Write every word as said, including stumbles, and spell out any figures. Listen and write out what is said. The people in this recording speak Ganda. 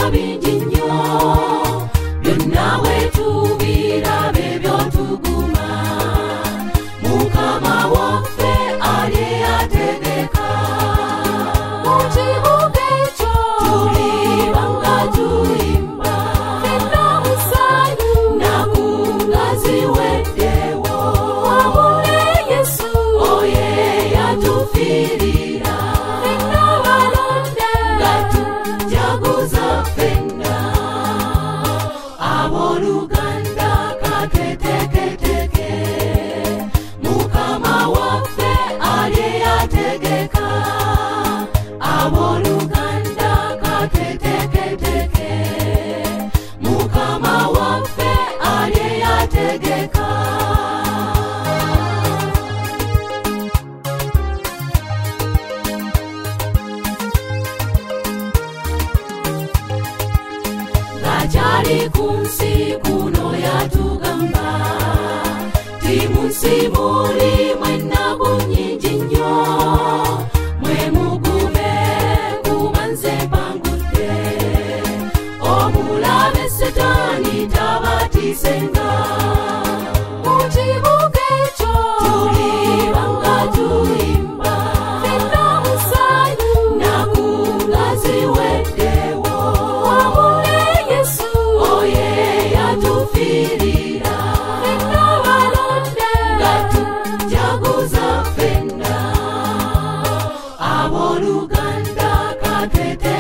bingi nnyo byonna bwe tubirabe by'otuguma Mukama waffe ali ategeka mu kibuga ekyo tuliba nga tuyimba fenna musaayi nnaku nga ziweddewo wabula Yesu oye yatufiirira fenna balonde nga tujaguza fenna abooluganda kateteketeke Mukama waffe ali ategeka abooluganda kateteketeke Mukama waffe ali ategeka Ng'akyali ku nsi kuno yatugamba ti mu nsi mulimu ennaku nnyingi nnyo mwe mugume kuba nze mpangudde omulabe Setaani tabatiisenga mu kibuga ekyo tuliba nga tuyimba fenna musaayi nnaku nga ziweddewo wabula Yesu oye yatufiirira fenna balonde nga tujaguza fenna abooluganda katete